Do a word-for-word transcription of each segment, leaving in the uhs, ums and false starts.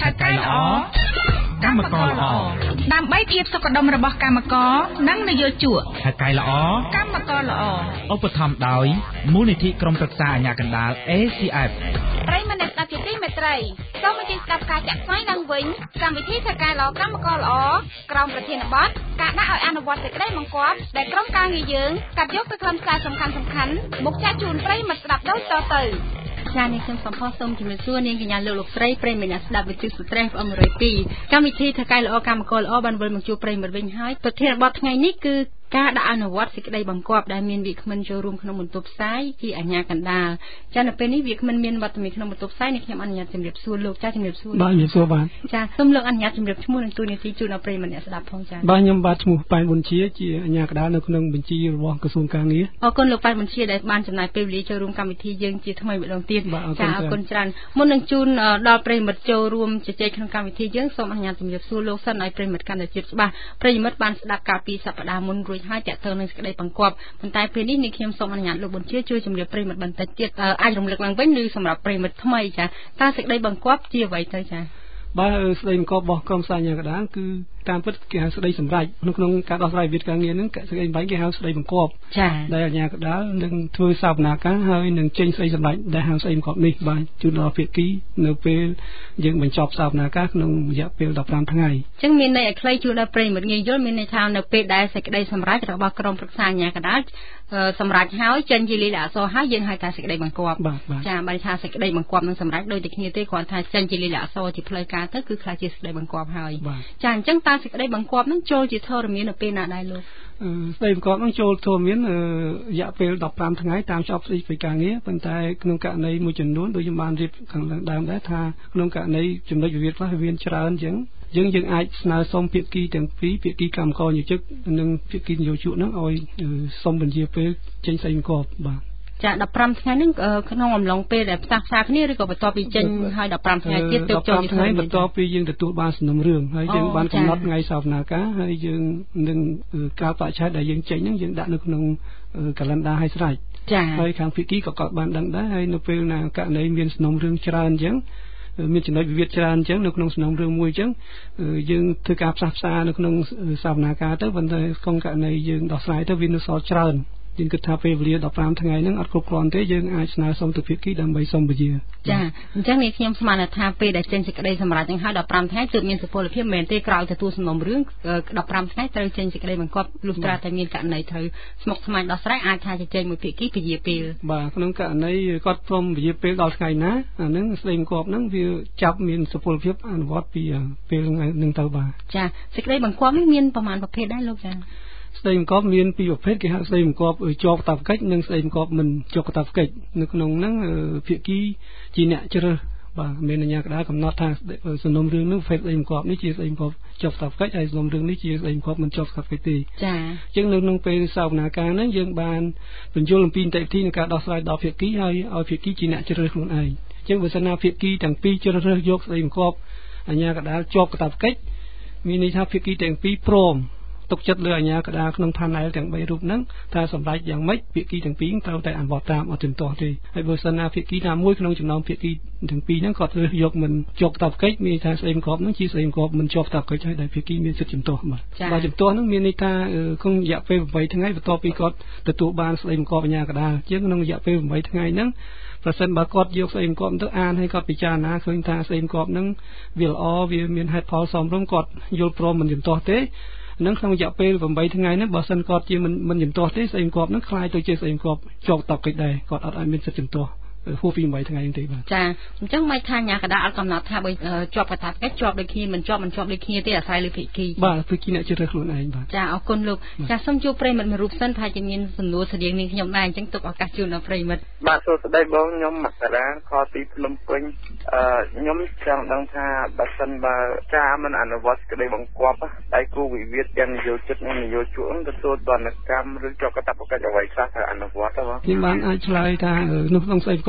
កែល្អកម្មករល្អដើម្បីភាពសុខដុមរបស់កម្មករនិងនយោជកថៅកែល្អកម្មករល្អឧបត្ថម្ភដោយមូលនិធិក្រុមប្រឹក្សាអាជ្ញាកណ្ដាល เอ ซี เอฟប្រិយមិត្តអ្នកស្ដាប់ជាទីមេត្រីសូមអញ្ជើញស្ដាប់ការចាក់ផ្សាយឡើងវិញកម្មវិធីថៅកែល្អកម្មករល្អក្រោមប្រធានបទការដាក់ឲ្យអនុវត្តសេចក្តីបង្គាប់ដែលក្រុមការងារយើងកាត់យកទៅខ្លឹមសារសំខាន់ៗមកចាក់ជូនប្រិយមិត្តស្ដាប់ដូចតទៅចា៎នេះខ្ញុំសំផស្សសូមជម្រាបសួរនាងកញ្ញាលោកលោកស្រីប្រិយមិត្តអ្នកស្ដាប់វិទ្យុស្ត្រេស អមរយពីកម្មវិធីថៅកែល្អកម្មករល្អបានវិលមកជួបប្រិយមិត្តវិញហើយប្រធានបទថ្ងៃនេះគឺការដាក់អនុវត្តសេចក្តីបង្គាប់ដែលមានវាគ្មិនចូលរួមក្នុងបន្ទប់ផ្សាយជាអាជ្ញាកណ្ដាលចា៎នៅពេលនេះវាគ្មិនមានវត្តមានក្នុងបន្ទប់ផ្សាយនេះខ្ញុំអនុញ្ញាតជម្រាបសួរលោកចា៎ជម្រាបសួរបាទជម្រាបសួរបាទចា៎សូមលោកអនុញ្ញាតជម្រាបឈ្មោះនិងទូនាទីជូនដល់ប្រិយមិត្តអ្នកស្ដាប់ផងចា៎បាទខ្ញុំបាទឈ្មោះប៉ែនប៊ុនជាជាអាជ្ញាកណ្ដាលនៅក្នុងបញ្ជីរបស់ក្រសួងការងារអរគុណលោកប៉ែនប៊ុនជាដែលបានចំណាយពេលវេលាចូលរួមកម្មវិធីយើងជាថ្មីម្ដងទៀតចា៎អរគុណច្រើនមុននឹងជូនដល់ប្រិយមិត្តចូលរួមជជែកក្នុងកម្មវិធីយើងសូមអនុញ្ញាតជម្រាបសួរលោកសិនឲ្យប្រិយមិត្តកាន់តែជឿច្បាស់ប្រិយមិត្តបានស្ដាប់កាលពីសប្ដាហ៍មុនរួចហើយតាក់ទងនឹងសេចក្តីបង្គាប់ប៉ុន្តែពេលនេះនេះខ្ញុំសូមអនុញ្ញាតលោកប៊ុនជាជួយជម្រាបប្រិយមិត្តបន្តិចទៀតអាចរំលឹកឡើងវិញឬសម្រាប់ប្រិយមិត្តថ្មីចាតើសេចក្តីបង្គាប់ជាអ្វីទៅចាបាទសេចក្តីបង្គាប់របស់ក្រុមសាញ្ញាកដាលគឺតាមពិតគេហៅសេចក្តីសម្រេចក្នុងក្នុងការដោះស្រាយវិវាទការងារហ្នឹងសេចក្តីសម្រេចគេហៅសេចក្តីបង្គាប់ចាដែលអាជ្ញាកដាលនឹងធ្វើសវនាការហើយនឹងចេញសេចក្តីសម្រេចដែលហៅសេចក្តីបង្គាប់នេះបាទជូនដល់ភាគីនៅពេលយើងបញ្ចប់សវនាការក្នុងរយៈពេលដប់ប្រាំថ្ងៃអញ្ចឹងមានន័យឲ្យខ្លីជូនដល់ប្រិយមិត្តងាយយល់មានន័យថានៅពេលដែលសេចក្តីសម្រេចរបស់ក្រុមប្រឹក្សាអាជ្ញាកដាលសម្រាប់ហើយចេញជាលិខិតអក្សរហើយយើងហៅថាសេចក្តីបង្គាប់ចាបើថាសេចក្តីបង្គាប់នឹងសម្រាប់ដូចតែគ្នាទេគ្រាន់ថាចេញជាលិខិតអក្សរជាផ្លូវការទៅគឺខ្លះជាសេចក្តីបង្គាប់ហើយចាអញ្ចឹងតើសេចក្តីបង្គាប់នឹងចូលជាធរមាននៅពេលណាដែរលោកសេចក្តីបង្គាប់នឹងចូលធរមានរយៈពេលដប់ប្រាំថ្ងៃតាមច្បាប់ស្តីពីការងារប៉ុន្តែក្នុងករណីមួយចំនួនដូចខ្ញុំបានរៀបខាងដើមដែរថាក្នុងករណីចំណុចវិវាទខ្លះវិវាទច្រើនអញ្ចឹងយើងយើងអាចស្នើសុំភាគីទាំងពីរភាគីកម្មករនិយោជិកនិងភាគីនយោជកហ្នឹងឲ្យសុំបញ្ជាពេលចេញសេចក្តីបង្គាប់បាទចាដប់ប្រាំថ្ងៃហ្នឹងក្នុងអំឡុងពេលដែលផ្សះផ្សាគ្នាឬក៏បន្ទាប់ពីចេញហើយដប់ប្រាំថ្ងៃទៀតទៅចូលថ្ងៃបន្ទាប់ពីយើងទទួលបានសំណុំរឿងហើយយើងបានកំណត់ថ្ងៃសវនាការហើយយើងនឹងកាលបរិច្ឆេទដែលយើងចេញហ្នឹងយើងដាក់នៅក្នុងកាលិនដាឲ្យស្រេចចាហើយខាងភាគីក៏គាត់បានដឹងដែរហើយនៅពេលណាករណីមានសំណុំរឿងច្រើនអញ្ចឹងមានចំណុចវិវាទច្រើនអញ្ចឹងនៅក្នុងសំណុំរឿងមួយអញ្ចឹងយើងធ្វើការផ្សះផ្សានៅក្នុងសវនាការទៅប៉ុន្តែក្នុងករណីយើងដោះស្រាយទៅវានៅសល់ច្រើនយើងគិតថាពេលវេលាដប់ប្រាំថ្ងៃហ្នឹងអត់គ្រប់គ្រាន់ទេយើងអាចស្នើសុំទៅភាគីដើម្បីសុំពជាចាអញ្ចឹងនេះខ្ញុំស្មានថាពេលដែលចេញសេចក្តីសម្រេចហ្នឹងហើយដប់ប្រាំថ្ងៃទើបមានសុពលភាពមិនមែនទេក្រោយទទួលសំណុំរឿងដប់ប្រាំថ្ងៃត្រូវចេញសេចក្តីបង្គាប់លុះត្រាតែមានករណីត្រូវស្មុគស្មាញដោះស្រាយអាចថាចេញមួយភាគីពជាពេលបាទក្នុងករណីគាត់ព្រមពជាពេលដល់ថ្ងៃណាអាហ្នឹងសេចក្តីបង្គាប់ហ្នឹងវាចាប់មានសុពលភាពអនុវត្តពីពេលហ្នឹងទៅបាទចាសេចក្តីបង្គាប់នេះមានប្រមាណប្រភេទដែរលោកចាស្តីបង្គាប់មានពីរប្រភេទគេហៅស្តីបង្គាប់ជាប់កាតព្វកិច្ចនិងស្តីបង្គាប់មិនជាប់កាតព្វកិច្ចនៅក្នុងហ្នឹងភាគីជាអ្នកជ្រើសបាទមានអាជ្ញាកណ្ដាលកំណត់ថាសំណុំរឿងនោះប្រភេទស្តីបង្គាប់នេះជាស្តីបង្គាប់ជាប់កាតព្វកិច្ចហើយសំណុំរឿងនេះជាស្តីបង្គាប់មិនជាប់កាតព្វកិច្ចទេចាអញ្ចឹងនៅក្នុងពេលសវនាការហ្នឹងយើងបានបញ្យល់អំពីនីតិវិធីនៃការដោះស្រាយដល់ភាគីហើយឲ្យភាគីជាអ្នកជ្រើសខ្លួនឯងអញ្ចឹងបើសិនណាភាគីទាំងពីរជ្រើសរើសយកស្តីបង្គាប់អាជ្ញាកណ្ដាលជាប់កាតព្វកិច្ចមានន័យថាភាគីទាំងពីរព្រមទុកចិត្តលើអាជ្ញាកណ្ដាលក្នុងផានែលទាំងបីរូបហ្នឹងថាសម្ដេចយ៉ាងម៉េចភាគីទាំងពីរត្រូវតែអនុវត្តតាមអត់ជំទាស់ទេហើយបើសិនណាភាគីណាមួយក្នុងចំណោមភាគីទាំងពីរហ្នឹងគាត់រើសយកមិនជាប់កាតព្វកិច្ចមានថាស្តីបង្គាប់ហ្នឹងជាស្តីបង្គាប់មិនជាប់កាតព្វកិច្ចហើយដែលភាគីមានសិទ្ធិជំទាស់បាទបើជំទាស់ហ្នឹងមានន័យថាក្នុងរយៈពេលeightថ្ងៃបន្ទាប់ពីគាត់ទទួលបានស្តីបង្គាប់អាជ្ញាកណ្ដាលជាងក្នុងរយៈពេលeightថ្ងៃហ្នឹងប្រសិនបើគាត់យកស្តីបង្គាប់ទៅអានហើយគាត់ពិចារណាឃើញថាស្តីបង្គាប់ហ្នឹងវាល្អវាមានហេតុផលសមរម្យគាត់យល់ព្រមមិនជំទាស់ទេនឹងក្នុងរយៈពេលeightថ្ងៃហ្នឹងបើសិនគាត់ជាមិនមិនជំទាស់ទេស្តីបង្គាប់ហ្នឹងคล้ายទៅជាស្តីបង្គាប់ជាប់តបកិច្ចដែរគាត់អត់ឲ្យមានសិទ្ធិជំទាស់ហួសពីeightថ្ងៃទេបាទចាអញ្ចឹងមិនថាអាញាកដាអត់កំណត់ថាបើជាប់កថាកិច្ចជាប់ដូចគ្នាមិនជាប់មិនជាប់ដូចគ្នាទេអាស្រ័យលើភាគីបាទភាគីអ្នកជ្រើសខ្លួនឯងបាទចាអរគុណលោកចាសូមជួបប្រិមិត្តមួយរូបសិនថាជាមានសំណួរស្តីងនាងខ្ញុំដែរអញ្ចឹងទុកឱកាសជូនដល់ប្រិមិត្តបាទសួស្តីបងខ្ញុំមករាខទីភ្នំពេញអឺខ្ញុំចង់ដឹងថាបើសិនបើការមិនអនុវត្តក្តីបង្គាប់ដៃគូវិវាទទាំងនយោជិតនិងនយោជកទទួលទណ្ឌកម្មឬជាប់កាតព្វកិច្ចអ្វីខ្លះត្រូវអនុវត្តទេបងខ្ញុំបានអាចឆ្លើយថានៅក្នុងស្តីបង្គាប់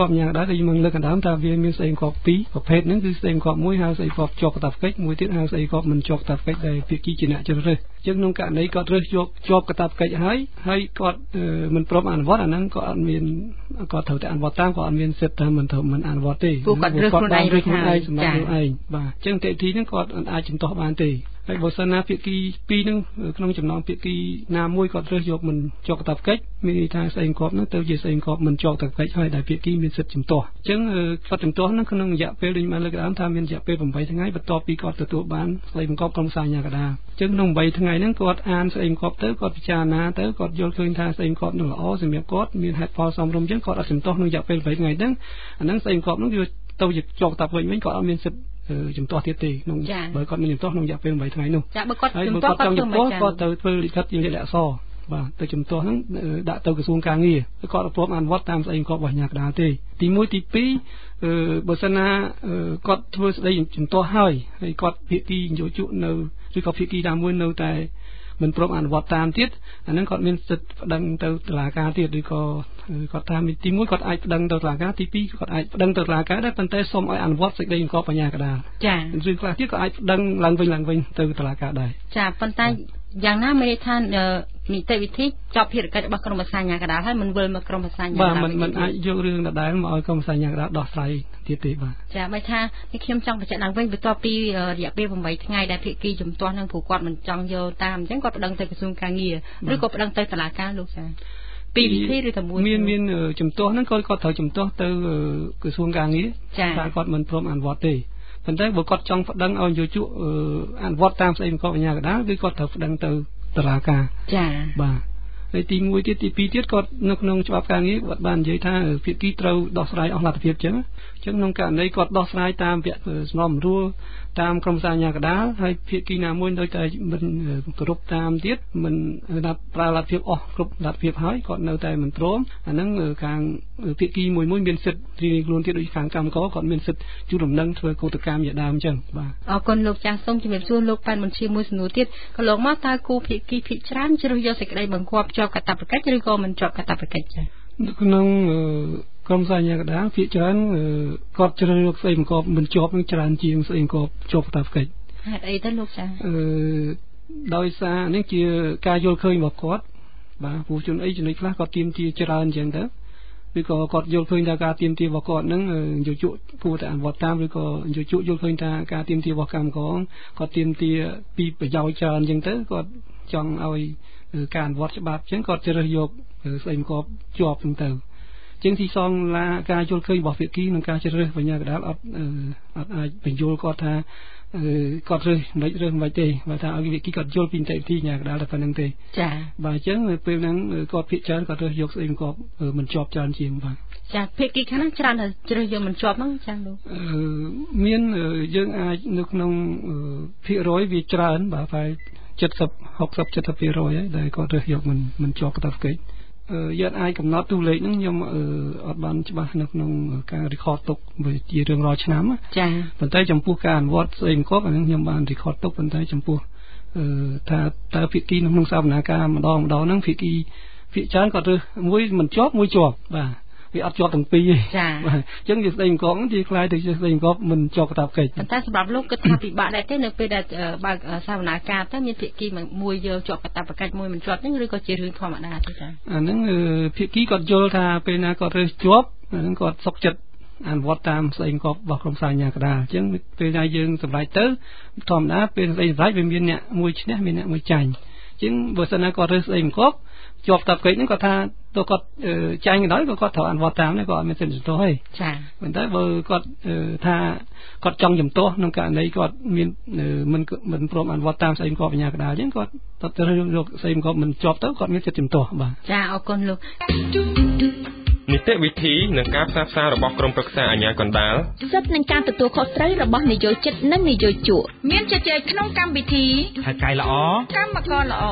อบอย่างได้ก็ยังมันเลิกกันដើมแต่เวียนมีใส่กรอบปีประเภทนั้นคือใส่กรอบมวยหาใส่กรอบจอกกระตับเฟกมวยที่หาใส่กรอบมันจอกกระตับเฟกได้พิกีจินะจะเลยจึงนงกะในก็เรื่องจอกจอกกระตับเฟกให้ให้ก็เอ่อมันพร้อมอ่านวัดอันนั้นก็อันมีก็เท่าแต่อ่านวัดตามก็อันมีเสร็จแต่มันเท่ามันอ่านวัดตีผู้ก็เรื่องคนใดเรื่องคนใดสำหรับเองบ่าจึงแต่ทีนั้นก็อาจจะต่อบ้านตีให้บทสนทนาพิกีปีนึงក្នុងចំណងពិกีណាមួយគាត់រើសយកមិនចកតាប់កិច្ចមានន័យថាស្អីកប់ហ្នឹងទៅជាស្អីកប់មិនចកតាប់កិច្ចហើយដែលពិกีមានសិទ្ធិជំទាស់អញ្ចឹងគាត់ជំទាស់ហ្នឹងក្នុងរយៈពេលដូចបានលើកឡើងថាមានរយៈពេលeightថ្ងៃបន្ទាប់ពីគាត់ទទួលបានស្អីកប់ក្រុមសាញ្ញាកដាអញ្ចឹងក្នុងeightថ្ងៃហ្នឹងគាត់អានស្អីកប់ទៅគាត់ពិចារណាទៅគាត់យល់ឃើញថាស្អីកប់ហ្នឹងល្អសម្រាប់គាត់មានហេតុផលសមរម្យអញ្ចឹងគាត់អត់ជំទាស់ក្នុងរយៈពេលeightថ្ងៃហ្នឹងអាហ្នឹងស្អីកប់ហ្នឹងវាទៅជាចកតាប់វិញវិញគាត់អត់មានសិទ្ធិជំទាស់ទៀតទេក្នុងបើគាត់មានជំទាស់ក្នុងរយៈពេលeightថ្ងៃនោះចាបើគាត់ជំទាស់គាត់ជំទាស់គាត់ទៅធ្វើលិខិតជាលក្ខណៈអក្សរបាទទៅជំទាស់ហ្នឹងដាក់ទៅក្រសួងការងារគាត់អត់ព្រមអនុវត្តតាមស្អីគាត់របស់អាជ្ញាកណ្ដាលទេទីoneទីtwoអឺបើសិនណាគាត់ធ្វើស្ដីជំទាស់ហើយហើយគាត់ភាគីយោជកនៅឬក៏ភាគីតាមមួយនៅតែមិនព្រមអនុវត្តតាមទៀតអាហ្នឹងគាត់មានសិទ្ធិប្តឹងទៅតុលាការទៀតឬក៏គាត់ថាទីoneគាត់អាចប្តឹងទៅតុលាការទីtwoគាត់អាចប្តឹងទៅតុលាការដែរប៉ុន្តែសូមឲ្យអនុវត្តសេចក្តីបង្គាប់បញ្ញាកដាលចាឬខ្លះទៀតក៏អាចប្តឹងឡើងវិញឡើងវិញទៅតុលាការដែរចាប៉ុន្តែយ៉ាងណាមានន័យថានីតិវិធីចប់ភារកិច្ចរបស់ក្រុមប្រឹក្សាអាជ្ញាកណ្ដាលហើយមិនវិលមកក្រុមប្រឹក្សាអាជ្ញាកណ្ដាលបាទមិនអាចយករឿងដដែលមកឲ្យក្រុមប្រឹក្សាអាជ្ញាកណ្ដាលដោះស្រាយទៀតទេបាទចាបើថានេះខ្ញុំចង់បញ្ជាក់ឡើងវិញបន្ទាប់ពីរយៈពេលeightថ្ងៃដែលភាគីជំទាស់នឹងព្រោះគាត់មិនចង់យកតាមអញ្ចឹងគាត់ប្តឹងទៅក្រសួងការងារឬក៏ប្តឹងទៅតុលាការលោកចាពីរវិធីឬតែមួយមានមានជំទាស់ហ្នឹងគាត់គាត់ត្រូវជំទាស់ទៅក្រសួងការងារតែគាត់មិនព្រមអនុវត្តទេប៉ុន្តែបើគាត់ចង់ប្តឹងឲ្យយោជកអនុវត្តតាមស្អីបង្គាប់អាជ្ញាកណ្ដាលគឺគាត់ត្រូវប្តឹងទៅតុលាការចាបាទហើយទីoneទៀតទីtwoទៀតគាត់នៅក្នុងច្បាប់ការងារគាត់បាននិយាយថាភាគីត្រូវដោះស្រាយអស់លទ្ធភាពអញ្ចឹងអញ្ចឹងក្នុងករណីគាត់ដោះស្រាយតាមវគ្គសំណុំរួលតាមក្រុមសាញ្ញាកដាលហើយភាគីណាមួយនៅតែមិនគោរពតាមទៀតមិនដាក់ប្រើលទ្ធភាពអស់គ្រប់លទ្ធភាពហើយគាត់នៅតែមិនព្រមអាហ្នឹងខាងភាគីមួយមួយមានសិទ្ធិរៀងខ្លួនទៀតដូចខាងកម្មករគាត់មានសិទ្ធិជួលដំណឹងធ្វើកោតកម្មជាដើមអញ្ចឹងបាទអរគុណលោកចាស់សូមជម្រាបសួរលោកប៉ែនបញ្ជាមួយសំណួរទៀតក៏លោកមកតើគូភាគីភាគច្រើនជ្រើសយកសេចក្តីបង្គាប់ជាប់កាតព្វកិច្ចឬក៏មិនជាប់កាតព្វកិច្ចចា៎ក្នុងក្រុមសាញ្ញាកដាលភាគច្រើនគាត់ជ្រើសយកស្អីបង្គាប់មិនជាប់នឹងច្រើនជាងស្អីបង្គាប់ជាប់កាតព្វកិច្ចហេតុអីទៅលោកចា៎អឺដោយសារនេះជាការយល់ឃើញរបស់គាត់បាទព្រោះជនអីចំណុចខ្លះគាត់ទាមទារច្រើនអញ្ចឹងទៅឬក៏គាត់យល់ឃើញថាការទាមទាររបស់គាត់ហ្នឹងយោជកគួរតែអនុវត្តតាមឬក៏យោជកយល់ឃើញថាការទាមទាររបស់កម្មករគាត់ទាមទារពីប្រយោជន៍ច្រើនអញ្ចឹងទៅគាត់ចង់ឲ្យការអនុវត្តច្បាប់អញ្ចឹងគាត់ជ្រើសយកស្អីបង្គាប់ជាប់ហ្នឹងទៅជាងទីសងឡាការយល់ឃើញរបស់ភាគីនិងការជ្រើសរើសបញ្ញាកដាលអត់អត់អាចបញ្យល់គាត់ថាគាត់រើសមិនរើសមិនទេបើថាឲ្យភាគីគាត់យល់ពីនីតិវិធីបញ្ញាកដាលតែប៉ុណ្្នឹងទេចា៎បាទអញ្ចឹងពេលហ្នឹងគាត់ភាគច្រើនគាត់រើសយកស្អីបង្គាប់មិនជាប់ច្រើនជាងបាទចា៎ភាគីខាងហ្នឹងច្រើនតែជ្រើសយកមិនជាប់ហ្នឹងចា៎លោកអឺមានយើងអាចនៅក្នុងភាគរយវាច្រើនបាទប្រហែលseventy sixty seventy percent ហើយដែលគាត់រើសយកមិនមិនជាប់កាតព្វកិច្ចយើងអាចកំណត់តួលេខហ្នឹងខ្ញុំអត់បានច្បាស់នៅក្នុងការ record ទុកវាជារឿងរាល់ឆ្នាំចា៎ប៉ុន្តែចំពោះការអនុវត្តស្អីបង្គាប់អាហ្នឹងខ្ញុំបាន record ទុកប៉ុន្តែចំពោះថាតើភាគីក្នុងសវនាការម្ដងម្ដងហ្នឹងភាគីភាគច្រើនគាត់រើសមួយមិនជាប់មួយជាប់បាទវាអត់ជាប់ទាំងពីរទេចា៎បាទអញ្ចឹងវាស្ដីបង្គាប់ទីខ្លាយទៅជាស្ដីបង្គាប់មិនជាប់កាតព្វកិច្ចប៉ុន្តែសម្រាប់លោកគិតថាពិបាកដែរទេនៅពេលដែលបើកសវនាការទៅមានភាគីមួយយកជាប់កាតព្វកិច្ចមួយមិនជាប់ហ្នឹងឬក៏ជារឿងធម្មតាទេចា៎អាហ្នឹងភាគីគាត់យល់ថាពេលណាគាត់រើសជាប់អាហ្នឹងគាត់សុខចិត្តអនុវត្តតាមស្ដីបង្គាប់របស់ក្រុមសាញ្ញាកដាលអញ្ចឹងពេលណាយើងសម្រេចទៅធម្មតាពេលស្ដីសម្រេចវាមានអ្នកមួយឈ្នះមានអ្នកមួយចាញ់អញ្ចឹងបើសិនណាគាត់រើសស្ដីបង្គាប់ជាប់កាតព្វកិច្ចហ្នឹងគាត់ថាទៅគាត់ចាញ់ក៏ដោយក៏គាត់ត្រូវអនុវត្តតាមដែរក៏អត់មានសិទ្ធិជំទាស់ទេចា៎ប៉ុន្តែបើគាត់ថាគាត់ចង់ជំទាស់ក្នុងករណីគាត់មានមិនមិនព្រមអនុវត្តតាមស្ដីបង្គាប់បញ្ញាកដាលអញ្ចឹងគាត់ទៅយកស្ដីបង្គាប់មិនជាប់ទៅគាត់មានសិទ្ធិជំទាស់បាទចាអរគុណលោកនីតិវិធីនិងការផ្សះផ្សារបស់ក្រុមប្រឹក្សាអាជ្ញាកណ្ដាលសិទ្ធិនឹងការទទួលខុសត្រូវរបស់និយោជិតនិងនិយោជកមានជជែកក្នុងកម្មវិធីហៅកាយល្អកម្មករល្អ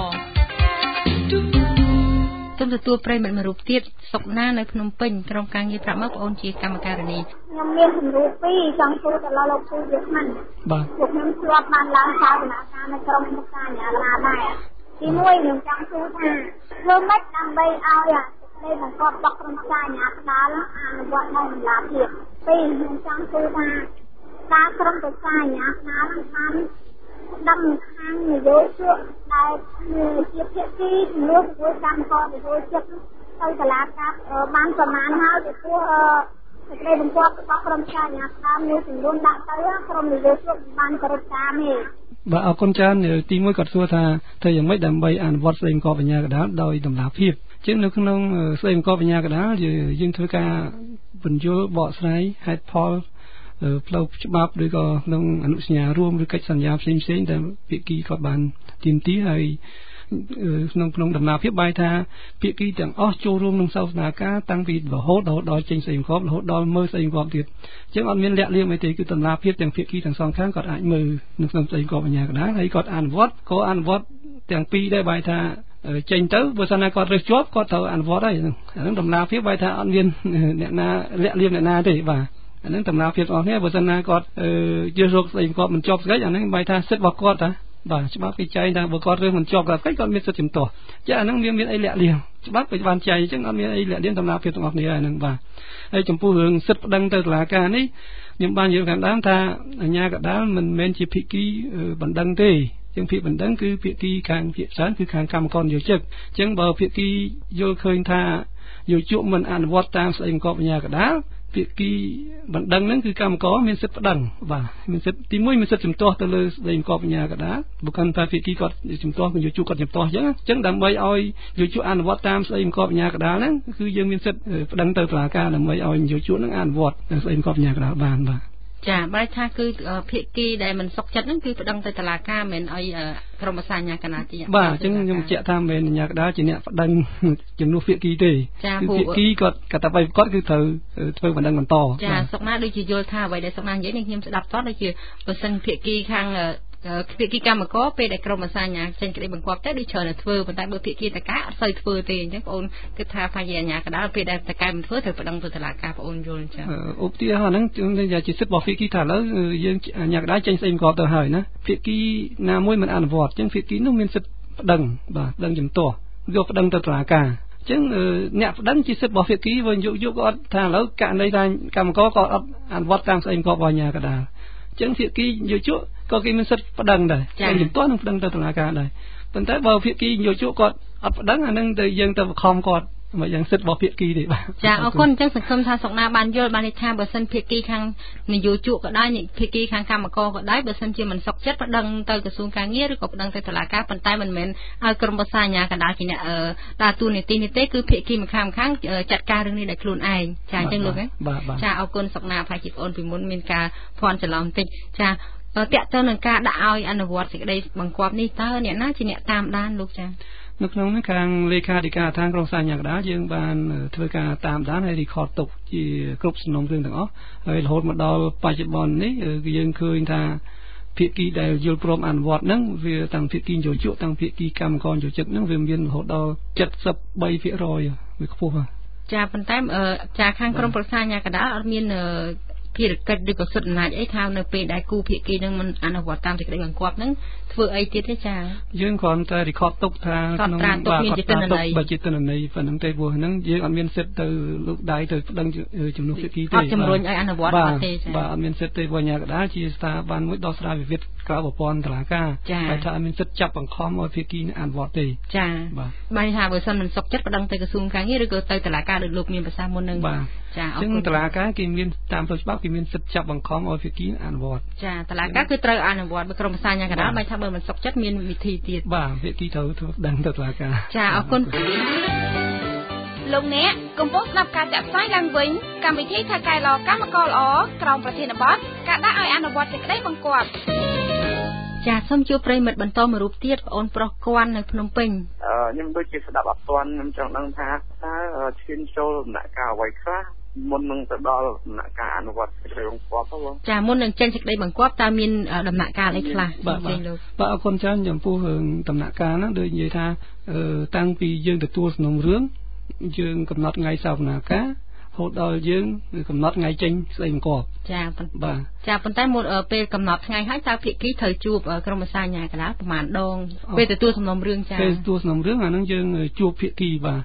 សូមទទួលប្រិយមិត្តមួយរូបទៀតសុកណានៅភ្នំពេញក្រុមការងារប្រាប់មកបងអូនជាកម្មការិនីខ្ញុំមានជំនួយពីរចង់សួរទៅដល់លោកគ្រូវាខ្មាំងបាទពួកខ្ញុំធ្លាប់បានឡើងសាវនាការនៅក្រុមប្រឹក្សាអាជ្ញាកណ្ដាលដែរទីមួយខ្ញុំចង់សួរថាធ្វើម៉េចដើម្បីឲ្យសេច đây là con bọc trong xa nhà đá là ăn vợ đồng là thiệt vì mình trong tư ta ta trong cái xa nhà đá là ăn đâm hàng người vô trước đây chiếc thiệt đi nước với cam con thì vô trước tôi cả lá cáp bán phần ăn hao thì cô đây bằng qua bọc trong xa nhà đá người thì luôn đã tới trong người vô trước bán phần xa này bàเอาคนจานទីមួយគាត់សួរថាធ្វើយ៉ាងម៉េចដើម្បីអនុវត្តស្ដីបង្កប់បញ្ញាកដាលដោយតម្លាភាពជាងនៅក្នុងស្ដីបង្កប់បញ្ញាកដាលយើងធ្វើការបញ្យល់បកស្រាយហេតុផលផ្លូវច្បាប់ឬក៏ក្នុងអនុសញ្ញារួមឬកិច្ចសន្យាផ្សេងៗដែលភាគីគាត់បានទាមទារហើយក្នុងក្នុងដំណើរភាពបាយថាភាគីទាំងអស់ចូលរួមក្នុងសោសនាការតាំងពីរហូតដល់ចេញស្ដីបង្កប់រហូតដល់មើលស្ដីបង្កប់ទៀតអញ្ចឹងអត់មានលាក់លៀមអីទេគឺតម្លាភាពទាំងភាគីទាំងសងខាងគាត់អាចមើលនៅក្នុងស្ដីបង្កប់បញ្ញាកដាលហើយគាត់អនុវត្តក៏អនុវត្តទាំងពីរដែរបាយថាចេញទៅបើសិនណាគាត់រើសជាប់គាត់ត្រូវអនុវត្តហើយអាហ្នឹងតម្លាភាពបាយថាអត់មានអ្នកណាលាក់លៀមអ្នកណាទេបាទអាហ្នឹងតម្លាភាពរបស់គ្នាបើសិនណាគាត់យករកស្ដីបង្កប់មិនជាប់ស្គិចអាហ្នឹងបាយថាសិទ្ធិរបស់គាត់តាបាទច្បាប់គេចែងថាបើគាត់រើសមិនជាប់គាត់គាត់មានសិទ្ធិជំទាស់ចាអាហ្នឹងវាមានអីលាក់លៀមច្បាប់គេបានចែងអញ្ចឹងអត់មានអីលាក់លៀមតម្លាភាពទាំងអស់គ្នាហ្នឹងបាទហើយចំពោះរឿងសិទ្ធិប្តឹងទៅតុលាការនេះខ្ញុំបាននិយាយខាងដើមថាអាជ្ញាកណ្ដាលមិនមែនជាភាគីបណ្ដឹងទេជាងភាគបណ្ដឹងគឺភាគីខាងភាគច្រើនគឺខាងកម្មករនយោជកអញ្ចឹងបើភាគីយល់ឃើញថាយោជកមិនអនុវត្តតាមស្ដីបង្កប់អាជ្ញាកណ្ដាលភាគីបណ្ដឹងហ្នឹងគឺកម្មករមានសិទ្ធិប្តឹងបាទមានសិទ្ធិទីមួយមានសិទ្ធិជំទាស់ទៅលើស្ដីបង្កប់អាជ្ញាកណ្ដាលបើកាន់តែភាគីគាត់ជំទាស់គឺយោជកគាត់ជំទាស់អញ្ចឹងអញ្ចឹងដើម្បីឲ្យយោជកអនុវត្តតាមស្ដីបង្កប់អាជ្ញាកណ្ដាលហ្នឹងគឺយើងមានសិទ្ធិប្តឹងទៅតុលាការដើម្បីឲ្យយោជកហ្នឹងអនុវត្តស្ដីបង្កប់អាជ្ញាកណ្ដាលបានបាទចាបែរថាគឺភាគីដែលមិនសុខចិត្តហ្នឹងគឺប្តឹងទៅតុលាការមិនឲ្យក្រុមប្រឹក្សាអាជ្ញាកណ្ដាលទេបាទអញ្ចឹងខ្ញុំបញ្ជាក់ថាមិនអាជ្ញាកណ្ដាលជាអ្នកប្តឹងជំនួសភាគីទេគឺភាគីគាត់កតបិគាត់គឺត្រូវធ្វើបណ្ដឹងបន្តចាសុកណាដូចជាយល់ថាអ្វីដែលសុកណានិយាយនេះខ្ញុំស្ដាប់តោះដូចជាបើសិនភាគីខាងភាគីកម្មករពេលដែលក្រុមអាសាញ្ញាចេញក្តីបង្គាប់ទៅដូចច្រើនតែធ្វើប៉ុន្តែបើភាគីតកាអត់សូវធ្វើទេអញ្ចឹងបងអូនគិតថាថាជាអាជ្ញាកណ្ដាលពេលដែលតកាមិនធ្វើត្រូវប្តឹងទៅតុលាការបងអូនយល់អញ្ចឹងឧទាហរណ៍ហ្នឹងជាសិទ្ធិរបស់ភាគីថាឥឡូវយើងអាជ្ញាកណ្ដាលចេញស្តីបង្គាប់ទៅហើយណាភាគីណាមួយមិនអនុវត្តអញ្ចឹងភាគីនោះមានសិទ្ធិប្តឹងបាទប្តឹងជំទាស់យកប្តឹងទៅតុលាការអញ្ចឹងអ្នកប្តឹងជាសិទ្ធិរបស់ភាគីវិញយកយកក៏អត់ថាឥឡូវករណីថាកម្មករក៏អត់អនុវត្តតាមស្តីបង្គាប់របស់អាជ្ញាកណ្ដាលអញ្ចឹងភាគីយោជកក៏គេមានសិទ្ធិប្តឹងដែរតែជំទាស់នឹងប្តឹងទៅតុលាការដែរប៉ុន្តែបើភាគីយោជកគាត់អត់ប្តឹងអានឹងទៅយើងទៅបង្ខំគាត់មកយ៉ាងសិទ្ធិរបស់ភាគីទេបាទចាអរគុណអញ្ចឹងសង្ឃឹមថាសុកណាបានយល់បានថាបើសិនភាគីខាងនយោជកក៏ដែរភាគីខាងកម្មករក៏ដែរបើសិនជាមិនសុខចិត្តប្តឹងទៅក្រសួងការងារឬក៏ប្តឹងទៅតុលាការប៉ុន្តែមិនមែនឲ្យក្រុមប្រឹក្សាអាជ្ញាកណ្ដាលជាអ្នកដើរតួនាទីនេះទេគឺភាគីម្ខាងម្ខាងចាត់ការរឿងនេះដោយខ្លួនឯងចាអញ្ចឹងលោកហ៎ចាអរគុណសុកណាផាជីប្អូនពីមុនមានការភ័ន្តច្រឡំបន្តិចចាតើតើនឹងការដាក់ឲ្យអនុវត្តសេចក្តីបង្គាប់នេះតើអ្នកណាជាអ្នកតាមដានលោកចានៅក្នុងនេះខាងលេខាធិការឋានក្រុងសាញាកដាលយើងបានធ្វើការតាមដានហើយ record ទុកជាគ្រប់សំណុំរឿងទាំងអស់ហើយរហូតមកដល់បច្ចុប្បន្ននេះយើងឃើញថាភាគីដែលយល់ព្រមអនុវត្តហ្នឹងវាតាំងភាគីយោជកតាំងភាគីកម្មករយោជកហ្នឹងវាមានរហូតដល់เจ็ดสิบสาม%វាខ្ពស់ចាប៉ុន្តែចាខាងក្រុមប្រឹក្សាអាជ្ញាកណ្ដាលអត់មានភារកិច្ចឬក៏សិទ្ធិអំណាចអីថានៅពេលដែលគូភាគីនឹងមិនអនុវត្តតាមសេចក្តីបង្គាប់ហ្នឹងធ្វើអីទៀតទេចាយើងគ្រាន់តែ record ទុកថាក្នុងបាទគាត់ទុកបើជាទិន្នន័យប៉ុណ្្នឹងទេព្រោះហ្នឹងយើងអត់មានសិទ្ធិទៅលោកដៃទៅប្តឹងជំនួសភាគីទេអត់ជំរុញឲ្យអនុវត្តអត់ទេចាបាទអត់មានសិទ្ធិទេបញ្ញាកដាលជាស្ថាប័នមួយដោះស្រាយវិវាទក្រៅប្រព័ន្ធតុលាការតែថាអត់មានសិទ្ធិចាប់បង្ខំឲ្យភាគីអនុវត្តទេចាបាទបានថាបើសិនមិនសុខចិត្តប្តឹងទៅក្រសួងការងារឬក៏ទៅតុលាការដូចលោកមានប្រសាសន៍មុនហ្នឹងចាអរគុណតុលាការគេមានតាមផ្លូវច្បាប់គេមានសិទ្ធិចាប់បង្ខំឲ្យភាគីអនុវត្តចាតុលាការគឺត្រូវអនុវត្តបើក្រុមប្រឹក្សាអាជ្ញាកណ្ដាលមិនថាបើមិនសុខចិត្តមានវិធីទៀតបាទភាគីត្រូវធ្វើដឹងទៅតុលាការចាអរគុណលោកអ្នកកំពុងស្ដាប់ការចាក់ផ្សាយឡើងវិញកម្មវិធីថាកែល្អកម្មករល្អក្រោមប្រធានបទការដាក់ឲ្យអនុវត្តសេចក្តីបង្គាប់ចាសូមជួបប្រិមិត្តបន្តមួយរូបទៀតបងអូនប្រុសគួននៅភ្នំពេញអឺខ្ញុំដូចជាស្ដាប់អត់ទាន់ខ្ញុំចង់ដឹងថាតើឈានចូលដំណាក់កាលអ្វីខ្លះមុននឹងទៅដល់ដំណាក់កាលអនុវត្តសេចក្តីបង្គាប់បងចាមុននឹងចេញសេចក្តីបង្គាប់តើមានដំណាក់កាលអីខ្លះបាទបាទអរគុណច្រើនចំពោះដំណាក់កាលហ្នឹងដូចនិយាយថាតាំងពីយើងទទួលសំណុំរឿងយើងកំណត់ថ្ងៃសវនាការហូតដល់យើងកំណត់ថ្ងៃចេញស្តីបង្គាប់ចាបាទចាប៉ុន្តែមុនពេលកំណត់ថ្ងៃហើយតើភាគីត្រូវជួបក្រុមប្រឹក្សាអាជ្ញាកណ្ដាលប្រហែលដងពេលទទួលសំណុំរឿងចាពេលទទួលសំណុំរឿងអាហ្នឹងយើងជួបភាគីបាទ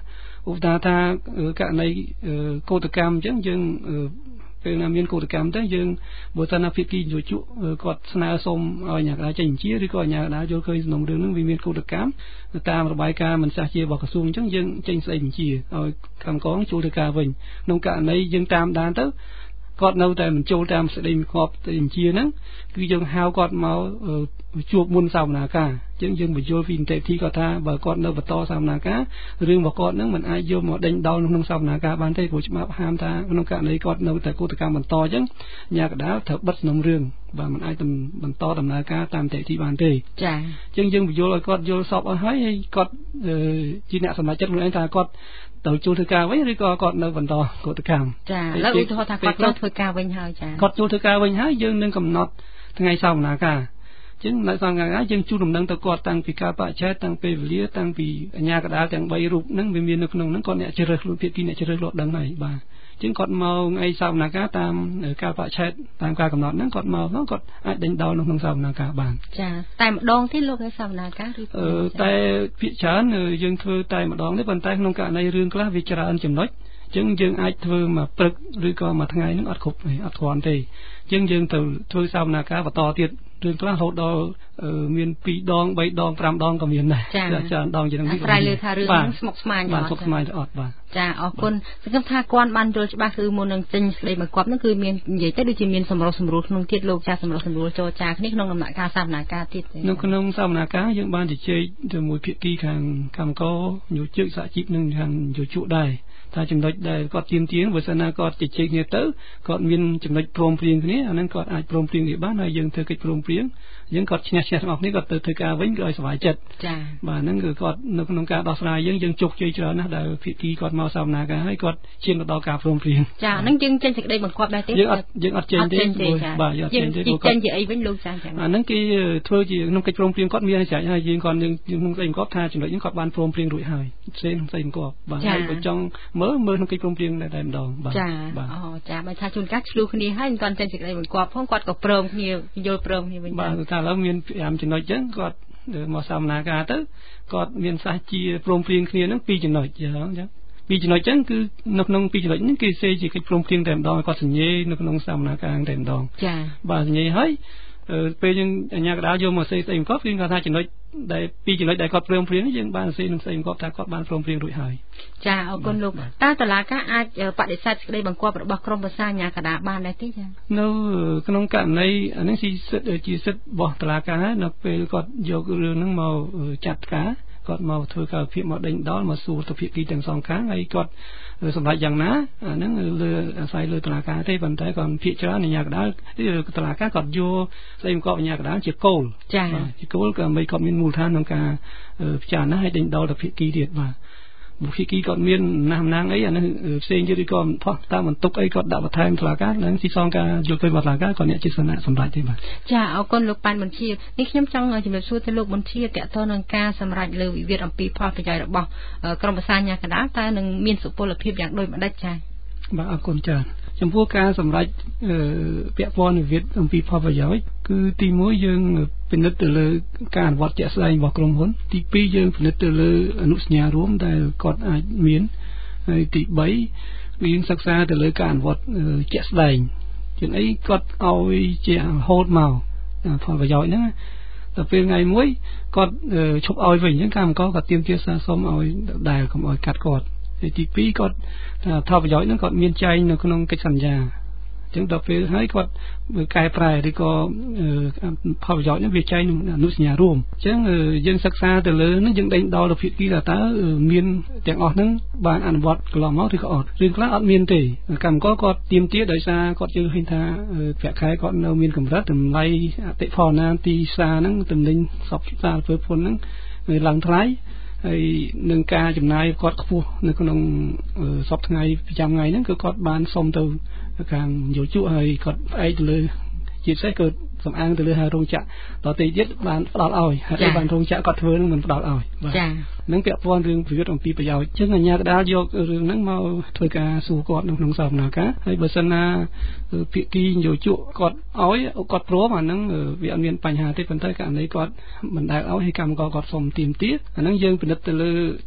ឧទាហរណ៍ថាករណីកោតកម្មអញ្ចឹងយើងពេលណាមានកោតកម្មទៅយើងបើសិនណាភាគីយោជកគាត់ស្នើសុំឲ្យអាជ្ញាកណ្ដាលចេញបញ្ជាឬក៏អាជ្ញាកណ្ដាលយល់ឃើញសំណុំរឿងហ្នឹងវាមានកោតកម្មតាមរបាយការណ៍មិនសាជារបស់ក្រសួងអញ្ចឹងយើងចេញស្ដីបញ្ជាឲ្យកម្មករចូលធ្វើការវិញក្នុងករណីយើងតាមដានទៅគាត់នៅតែមិនចូលតាមស្ដីបង្គាប់ទៅបញ្ជាហ្នឹងគឺយើងហៅគាត់មកជួបមុនសវនាការអញ្ចឹងយើងបញ្យល់ពីនីតិវិធីគាត់ថាបើគាត់នៅបន្តសវនាការរឿងរបស់គាត់ហ្នឹងមិនអាចយកមកដេញដោលក្នុងសវនាការបានទេព្រោះច្បាប់ហាមថាក្នុងករណីគាត់នៅតែកោតកម្មបន្តអញ្ចឹងអាជ្ញាកណ្ដាលត្រូវបិទសំណុំរឿងបាទមិនអាចបន្តដំណើរការតាមនីតិវិធីបានទេចាអញ្ចឹងយើងបញ្យល់ឲ្យគាត់យល់សពអស់ហើយហើយគាត់ជាអ្នកសម្រេចចិត្តខ្លួនឯងថាគាត់ទៅចូលធ្វើការវិញឬក៏គាត់នៅបន្តកោតកម្មចាឥឡូវឧទាហរណ៍ថាគាត់ចូលធ្វើការវិញហើយចាគាត់ចូលធ្វើការវិញហើយយើងនឹងកំណត់ថ្ងៃសវនាការអញ្ចឹងនៅសវនាការយើងជួលដំណឹងទៅគាត់តាំងពីការបច្ចេកតាំងពេលវេលាតាំងពីអាជ្ញាកណ្ដាលទាំងបីរូបហ្នឹងវាមាននៅក្នុងហ្នឹងគាត់អ្នកជ្រើសរើសខ្លួនភាគីអ្នកជ្រើសរើសលោកដឹងហើយបាទអញ្ចឹងគាត់មកថ្ងៃសវនាការតាមការបច្ចេកតាមការកំណត់ហ្នឹងគាត់មកហ្នឹងគាត់អាចដេញដោលនៅក្នុងសវនាការបានចាតែម្ដងទេលោកឲ្យសវនាការឬអឺតែភាគច្រើនយើងធ្វើតែម្ដងទេប៉ុន្តែក្នុងករណីរឿងខ្លះវាច្រើនចំណុចអញ្ចឹងយើងអាចធ្វើមួយព្រឹកឬក៏មួយថ្ងៃហ្នឹងអត់គ្រប់អត់គ្រាន់ទេអញ្ចឹងយើងទៅធ្វើសវនាការបន្តទៀតរឿងខ្លះរហូតដល់មានពីរដងបីដងប្រាំដងក៏មានដែរច្រើនដងជាងនេះស្រ័យលើថារឿងហ្នឹងស្មុគស្មាញបាទស្មុគស្មាញអត់បាទចាអរគុណសង្ឃឹមថាគាត់បានយល់ច្បាស់គឺមុននឹងចេញស្ដីបង្គាប់ហ្នឹងគឺមាននិយាយទៅដូចជាមានសម្រុះសម្រួលក្នុងទៀតលោកចាសម្រុះសម្រួលចរចាគ្នាក្នុងដំណាក់កាលសវនាការទៀតនៅក្នុងសវនាការយើងបានជជែកជាមួយភាគីខាងកម្មករយោជកសហជីពនិងខាងយោជកដែរថាចំណុចដែលគាត់ទៀមទាងបើសិនណាគាត់ជជែកគ្នាទៅគាត់មានចំណុចព្រមព្រៀងគ្នាអាហ្នឹងគាត់អាចព្រមព្រៀងគ្នាបានហើយយើងធ្វើកិច្ចព្រមព្រៀងយើងគាត់ឈ្នះឈ្នះទាំងអស់គ្នាគាត់ទៅធ្វើការវិញគឺឲ្យសុខចិត្តចា៎បាទហ្នឹងគឺគាត់នៅក្នុងការដោះស្រាយយើងយើងជោគជ័យច្រើនណាស់ដែលភាគីគាត់មកសវនាការហើយគាត់ឈានទៅដល់ការព្រមព្រៀងចាហ្នឹងយើងចេញសេចក្តីបង្គាប់ដែរទេយើងអត់យើងអត់ចេញទេបាទយើងចេញទេចេញជាអីវិញលោកចា៎អាហ្នឹងគេធ្វើជាក្នុងកិច្ចព្រមព្រៀងគាត់មានស្រេចហើយយើងគាត់យើងក្នុងសេចក្តីបង្គាប់ថាចំណុចហ្នឹងគាត់បានព្រមព្រៀងរួចហើយផ្សេងក្នុងសេចក្តីបង្គាប់បាទហើយបើចង់មើលមើលក្នុងកិច្ចព្រមព្រៀងតែតែម្ដងបាទចាអូចាបើថាជួនកាលឆ្លុះគ្នាហើយមិនទាន់ចេញសេចក្តីបង្គាប់ផងគាត់ក៏ព្រមគ្នាយល់ព្រមគ្នាវិញបាទតែឥឡូវមានប្រាំចំណុចអញ្ចឹងគាត់មកសវនាការទៅគាត់មានសាសជាព្រមព្រៀងគ្នាហ្នឹងពីរចំណុចអញ្ចឹងពីរចំណុចអញ្ចឹងគឺនៅក្នុងពីរចំណុចហ្នឹងគេសេជាកិច្ចព្រមព្រៀងតែម្ដងគាត់សញ្ញេនៅក្នុងសវនាការតែម្ដងចាបាទសញ្ញេហើយពេលយើងអាជ្ញាកណ្ដាលយកមកសេស្ដីបង្គាប់គឺគាត់ថាចំណុចដែលពីរចំណុចដែលគាត់ព្រមព្រៀងយើងបានសេនឹងស្ដីបង្គាប់ថាគាត់បានព្រមព្រៀងរួចហើយចាអរគុណលោកតើតុលាការអាចបដិសេធសេចក្តីបង្គាប់របស់ក្រមប្រសាអាជ្ញាកណ្ដាលបានដែរទេចានៅក្នុងករណីអានេះជាសិទ្ធិជាសិទ្ធិរបស់តុលាការនៅពេលគាត់យករឿងហ្នឹងមកចាត់ការគាត់មកធ្វើការវិភាគមកដេញដោលមកសួរទៅភាគីទាំងសងខាងហើយគាត់សម្រាប់យ៉ាងណាអាហ្នឹងលើអាស្រ័យលើតុលាការទេប៉ុន្តែគាត់ភាគច្រើនអាជ្ញាកណ្ដាលតុលាការគាត់យកស្ដីបង្គាប់អាជ្ញាកណ្ដាលជាគោលចាជាគោលក៏មិនគាត់មានមូលដ្ឋានក្នុងការពិចារណាឲ្យដេញដោលទៅភាគីទៀតបាទបុគ្គលីគាត់មានណាស់អំណាងអីអានេះផ្សេងទៀតក៏ផុសតាមបន្ទុកអីគាត់ដាក់បន្ថែមតុលាការហ្នឹងទីសងការយកទៅតុលាការគាត់អ្នកជាសនៈសម្រាប់ទេបាទចាអរគុណលោកប៉ាន់បញ្ជានេះខ្ញុំចង់ជំរាបសួរទៅលោកបញ្ជាតកតនឹងការសម្រេចលើវិវាទអំពីផលប្រយោជន៍របស់ក្រមប្រសាអាជ្ញាកណ្ដាលតើនឹងមានសុពលភាពយ៉ាងដូចម្ដេចចាបាទអរគុណចាចំពោះការសម្រេចពាក់ព័ន្ធវិវាទអំពីផលប្រយោជន៍គឺទីមួយយើងពិនិត្យទៅលើការអនុវត្តជាក់ស្ដែងរបស់ក្រុមហ៊ុនទីពីរយើងពិនិត្យទៅលើអនុសញ្ញារួមដែលគាត់អាចមានហើយទីបីយើងសិក្សាទៅលើការអនុវត្តជាក់ស្ដែងជាងអីគាត់ឲ្យជាហូតមកផលប្រយោជន៍ហ្នឹងតែពេលថ្ងៃមួយគាត់ឈប់ឲ្យវិញអញ្ចឹងកម្មករគាត់ទាមទារសារសុំឲ្យដែលកុំឲ្យកាត់គាត់ហើយទីពីរគាត់ផលប្រយោជន៍ហ្នឹងគាត់មានចែងនៅក្នុងកិច្ចសន្យាអញ្ចឹងដល់ពេលហើយគាត់កែប្រែឬក៏ផលប្រយោជន៍នេះវាចែងក្នុងអនុសញ្ញារួមអញ្ចឹងយើងសិក្សាទៅលើនេះយើងដេញដោលទៅភាគីថាតើមានទាំងអស់ហ្នឹងបានអនុវត្តកន្លងមកឬក៏អត់រឿងខ្លះអត់មានទេកម្មករគាត់ទាមទារដោយសារគាត់ជឿឃើញថាប្រាក់ខែគាត់នៅមានកម្រិតតម្លៃអតិផរណាទីផ្សារហ្នឹងទំនិញសពសារធ្វើពន្ធហ្នឹងឡើងថ្លៃហើយនឹងការចំណាយគាត់ខ្ពស់នៅក្នុងសពថ្ងៃប្រចាំថ្ងៃហ្នឹងគឺគាត់បានសុំទៅខាងយោជកហើយគាត់ផ្អែកទៅលើជាពិសេសគឺសំអាងទៅលើហារោងចក្រតទៅទៀតបានផ្ដល់ឲ្យហើយបានរោងចក្រគាត់ធ្វើនឹងមិនផ្ដល់ឲ្យបាទនឹងពាក់ព័ន្ធរឿងប្រយោជន៍អំពីប្រយោជន៍ចឹងអាជ្ញាកណ្ដាលយករឿងហ្នឹងមកធ្វើការសួរគាត់នៅក្នុងសវនាការហើយបើសិនណាភាគីយោជកគាត់ឲ្យគាត់ព្រមអាហ្នឹងវាអត់មានបញ្ហាទេប៉ុន្តែករណីគាត់មិនដែលឲ្យឲ្យកម្មករគាត់សុំទាមទារអាហ្នឹងយើងពិនិត្យទៅលើ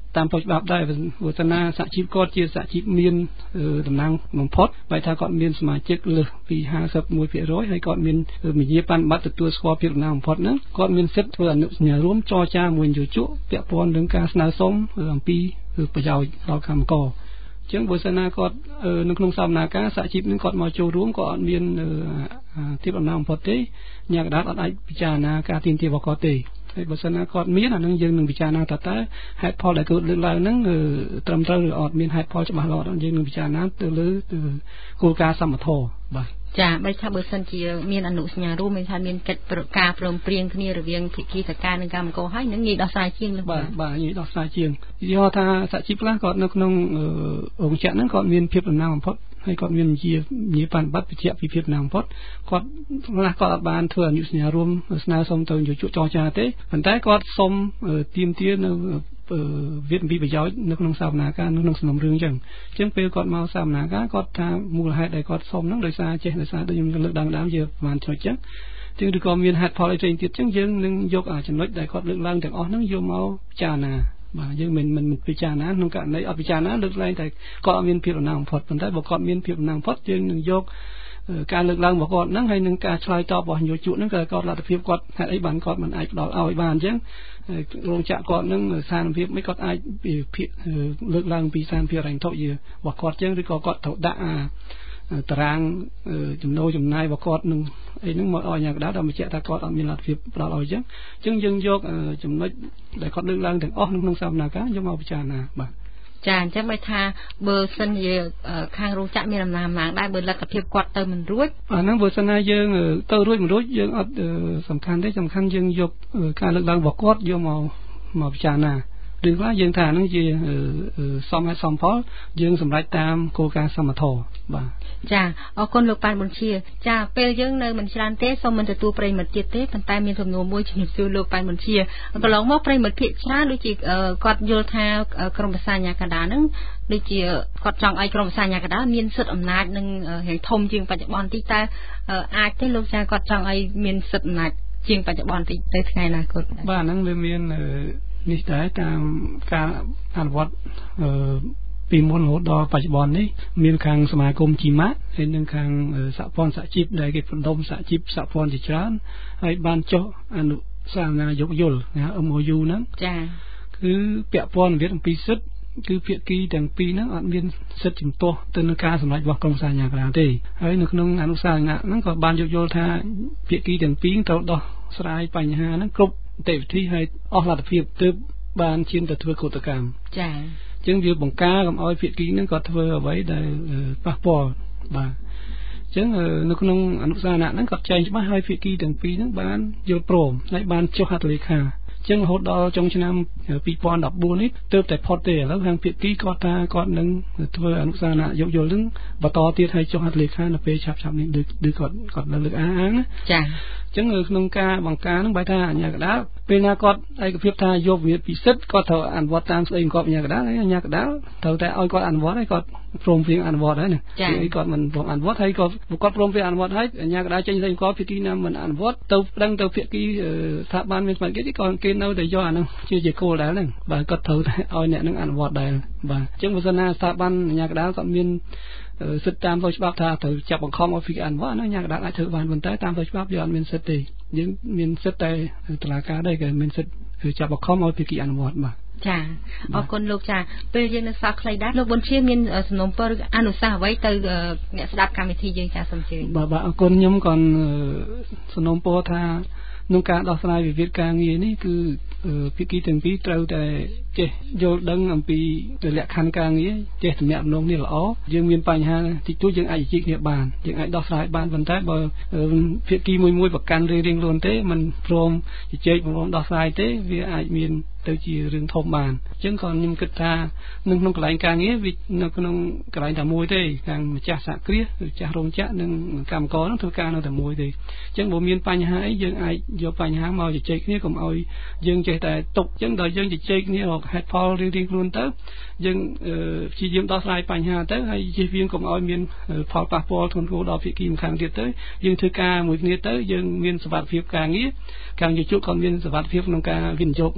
តាមផ្លូវច្បាប់ដែរវឌ្ឍនាសហជីពគាត់ជាសហជីពមានតំណែងបំផុតបែរថាគាត់មានសមាជិកលើសពី ห้าสิบเอ็ดเปอร์เซ็นต์ ហើយគាត់មានវិញ្ញាបនបត្រទទួលស្គាល់ភាពតំណែងបំផុតហ្នឹងគាត់មានសិទ្ធិធ្វើអនុសញ្ញារួមចរចាមួយយោជកពាក់ព័ន្ធនឹងការស្នើសុំអំពីប្រយោជន៍ដល់កម្មករអញ្ចឹងបើសិនណាគាត់នៅក្នុងសវនាការសហជីពនឹងគាត់មកចូលរួមក៏អត់មានទីបំណងបំផុតទេញាក់ដាល់អត់អាចពិចារណាការទាមទាររបស់គាត់ទេហើយបើសិនណាគាត់មានអានឹងយើងនឹងពិចារណាតើតើហេតុផលដែលគាត់លើកឡើងហ្នឹងត្រឹមត្រូវឬអត់មានហេតុផលច្បាស់លាស់អត់យើងនឹងពិចារណាទៅលើគោលការណ៍សមធម៌បាទចាបើថាបើសិនជាមានអនុសញ្ញារួមមានថាមានកិច្ចការព្រមព្រៀងគ្នារវាងភាគីសកម្មនិងកម្មករហើយនឹងងាយដោះស្រាយជាងបាទបាទងាយដោះស្រាយជាងយល់ថាសហជីពខ្លះគាត់នៅក្នុងអង្គចក្រហ្នឹងគាត់មានភាពដំណើរបំផុតហើយគាត់មានជាជាប័ណ្ណបត្របញ្ជាក់ពីភាពដំណើរបំផុតគាត់ខ្លះគាត់អត់បានធ្វើអនុសញ្ញារួមស្នើសុំទៅយោជកចរចាទេប៉ុន្តែគាត់សុំទាមទារនៅវិទ្យាប្រយោជន៍នៅក្នុងសវនាការនៅក្នុងសំណុំរឿងអញ្ចឹងអញ្ចឹងពេលគាត់មកសវនាការគាត់ថាមូលហេតុដែលគាត់សុំហ្នឹងដោយសារចេះដោយសារដូចខ្ញុំលើកដើមៗជាប្រហែលចំណុចអញ្ចឹងជាងឬក៏មានហេតុផលអីផ្សេងទៀតអញ្ចឹងយើងនឹងយកចំណុចដែលគាត់លើកឡើងទាំងអស់ហ្នឹងយកមកពិចារណាបាទយើងមិនមិនពិចារណាក្នុងករណីអត់ពិចារណាលើកឡើងតែគាត់អត់មានភាពដំណើរបំផុតប៉ុន្តែបើគាត់មានភាពដំណើរបំផុតយើងនឹងយកការលើកឡើងរបស់គាត់ហ្នឹងហើយនឹងការឆ្លើយតបរបស់យោជកហ្នឹងក៏គាត់លទ្ធភាពគាត់ហេតុអីបានគាត់មិនអាចផ្ដល់ឲ្យបានអញ្ចឹងរោងចក្រគាត់ហ្នឹងស្ថានភាពមិនគាត់អាចលើកឡើងពីស្ថានភាពរ៉ាញ់ថុយរបស់គាត់អញ្ចឹងឬក៏គាត់ត្រូវដាក់អាតារាងចំណូលចំណាយរបស់គាត់នឹងអីហ្នឹងមកឲ្យយ៉ាងកណ្ដាលដល់បញ្ជាក់ថាគាត់អត់មានលទ្ធភាពផ្ដល់ឲ្យអញ្ចឹងអញ្ចឹងយើងយកចំណុចដែលគាត់លើកឡើងទាំងអស់ក្នុងសវនាការយកមកពិចារណាបាទចាអញ្ចឹងបើថាបើសិនជាខាងរោងចក្រមានអំណាចអំណាងដែរបើលទ្ធភាពគាត់ទៅមិនរួចអាហ្នឹងបើសិនណាយើងទៅរួចមិនរួចយើងអត់សំខាន់ទេសំខាន់យើងយកការលើកឡើងរបស់គាត់យកមកមកពិចារណាឬខ្លះយើងថាហ្នឹងជាសមហេតុសមផលយើងសម្រេចតាមគោលការណ៍សមធម៌បាទចាអរគុណលោកប៉ាន់ប៊ុនជាចាពេលយើងនៅមិនច្រើនទេសូមមិនទទួលប្រិមិត្តទៀតទេប៉ុន្តែមានសំណួរមួយជំរាបសួរលោកប៉ាន់ប៊ុនជាកន្លងមកប្រិមិត្តភាគច្រើនដូចជាគាត់យល់ថាក្រមប្រសាអាជ្ញាកណ្ដាលហ្នឹងដូចជាគាត់ចង់ឲ្យក្រមប្រសាអាជ្ញាកណ្ដាលមានសិទ្ធិអំណាចនឹងរៀងធំជាងបច្ចុប្បន្នតិចតែអាចទេលោកចាគាត់ចង់ឲ្យមានសិទ្ធិអំណាចជាងបច្ចុប្បន្នតិចទៅថ្ងៃអនាគតបាទហ្នឹងវាមាននេះដែរតាមការអនុវត្តពីមុនរហូតដល់បច្ចុប្បន្ននេះមានខាងសមាគមជីម៉ាក់ហើយនិងខាងសហព័ន្ធសហជីពដែលគេបណ្ដុំសហជីពសហព័ន្ធជាច្រើនហើយបានចុះអនុសាសនាយោគយល់ណា M O U ហ្នឹងចាគឺពាក់ព័ន្ធវិទ្យាអំពីសិទ្ធិគឺភាគីទាំងពីរហ្នឹងអត់មានសិទ្ធិជំទាស់ទៅនឹងការសម្រេចរបស់ក្រមសាសនាកណ្ដាលទេហើយនៅក្នុងអនុសាសនាហ្នឹងក៏បានយោគយល់ថាភាគីទាំងពីរត្រូវដោះស្រាយបញ្ហាហ្នឹងគ្រប់ទេវវិធីហើយអស់លទ្ធភាពទើបបានឈានទៅធ្វើកោតកម្មចាអញ្ចឹងវាបង្ការកុំឲ្យភាគីហ្នឹងគាត់ធ្វើអ្វីដែលប៉ះពាល់បាទអញ្ចឹងនៅក្នុងអនុសាសនាហ្នឹងគាត់ចែងច្បាស់ឲ្យភាគីទាំងពីរហ្នឹងបានយល់ព្រមហើយបានចុះហត្ថលេខាអញ្ចឹងរហូតដល់ចុងឆ្នាំពីរពាន់ដប់បួននេះទើបតែផុតទេឥឡូវខាងភាគីគាត់ថាគាត់នឹងធ្វើអនុសាសនាយោគយល់ហ្នឹងបន្តទៀតឲ្យចុះហត្ថលេខានៅពេលឆាប់ៗនេះឬគាត់គាត់លើកអាងណាចាអញ្ចឹងក្នុងការបង្ការហ្នឹងបែរថាអាជ្ញាកណ្ដាលពេលណាគាត់ឯកភាពថាយកវិពិសិដ្ឋគាត់ត្រូវអនុវត្តតាមស្ដីបង្គាប់អាជ្ញាកណ្ដាលហើយអាជ្ញាកណ្ដាលត្រូវតែឲ្យគាត់អនុវត្តហើយគាត់ព្រមព្រៀងអនុវត្តហើយណាហើយគាត់មិនព្រមអនុវត្តហើយគាត់គាត់ព្រមព្រៀងអនុវត្តហើយអាជ្ញាកណ្ដាលចេញស្ដីបង្គាប់ភាគីណាមិនអនុវត្តទៅប្តឹងទៅភាគីស្ថាប័នមានសមត្ថកិច្ចក៏គេនៅតែយកអាហ្នឹងជាជាគោលដែរហ្នឹងបាទគាត់ត្រូវតែឲ្យអ្នកហ្នឹងអនុវត្តដែរបាទអញ្ចឹងបើសិនណាស្ថាប័នអាជ្ញាកណ្ដាលគាត់មានសិទ្ធិតាមផ្លូវច្បាប់ថាត្រូវចាប់បង្ខំឲ្យភាគីអនុវត្តហ្នឹងអាជ្ញាកណ្ដាលអាចធ្វើបានប៉ុន្តែតាមផ្លូវច្បាប់យើងអត់មានសិទ្ធិទេយើងមានសិទ្ធិតែតុលាការដែរគេមានសិទ្ធិគឺចាប់បង្ខំឲ្យភាគីអនុវត្តបាទចាអរគុណលោកចាពេលយើងនៅសល់ខ្លីដែរលោកប៊ុនជាមានសំណុំពរអនុសាសន៍អ្វីទៅអ្នកស្ដាប់កម្មវិធីយើងចាសូមជឿបាទបាទអរគុណខ្ញុំក៏សំណុំពរថាក្នុងការដោះស្រាយវិវាទការងារនេះគឺភាគីទាំងពីរត្រូវតែចេះយល់ដឹងអំពីលក្ខខណ្ឌការងារចេះទំនាក់ទំនងនេះល្អយើងមានបញ្ហាតិចតួចយើងអាចជជែកគ្នាបានយើងអាចដោះស្រាយបានប៉ុន្តែបើភាគីមួយមួយប្រកាន់រៀងៗខ្លួនទេមិនព្រមជជែកព្រមដោះស្រាយទេវាអាចមានទៅជារឿងធំបានអញ្ចឹងក៏ខ្ញុំគិតថានៅក្នុងកន្លែងការងារវានៅក្នុងកន្លែងតែមួយទេខាងម្ចាស់សហគ្រាសឬម្ចាស់រោងចក្រនិងកម្មករនឹងធ្វើការនៅតែមួយទេអញ្ចឹងបើមានបញ្ហាអីយើងអាចយកបញ្ហាមកជជែកគ្នាកុំឲ្យយើងចេះតែទុកអញ្ចឹងដល់យើងជជែកគ្នារកហេតុផលរៀងៗខ្លួនទៅយើងព្យាយាមដោះស្រាយបញ្ហាទៅហើយជៀសវាងកុំឲ្យមានផលប៉ះពាល់ធ្ងន់ធ្ងរដល់ភាគីម្ខាងទៀតទៅយើងធ្វើការមួយគ្នាទៅយើងមានសុវត្ថិភាពការងារខាងយោជកក៏មានសុវត្ថិភាពក្នុងការវិនិយោគក្នុងស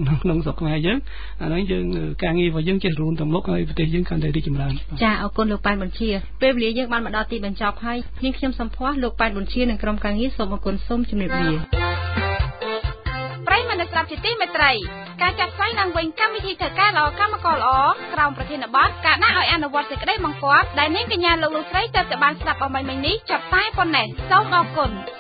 ស្រុកខ្មែរយើងអាហ្នឹងយើងការងាររបស់យើងចេះរួមទៅមុខហើយប្រទេសយើងកាន់តែរីកចម្រើនចាអរគុណលោកប៉ែនប៊ុនជាពេលវេលាយើងបានមកដល់ទីបញ្ចប់ហើយនាងខ្ញុំសូមភ័ស្តុលោកប៉ែនប៊ុនជានិងក្រុមការងារសូមអរគុណសូមជម្រាបលាប្រិយមិត្តស្ដាប់ជាទីមេត្រីការចាត់ស្វែងឡើងវិញកម្មវិធីធ្វើការល្អកម្មករល្អក្រោមប្រធានបទការដាក់ឲ្យអនុវត្តសេចក្តីបង្គាប់ដែលនាងកញ្ញាលោកលោកស្រីទើបតែបានស្ដាប់អំបញ្ញមិញនេះចាប់តែប៉ុណ្ណេះសូមអរគុណ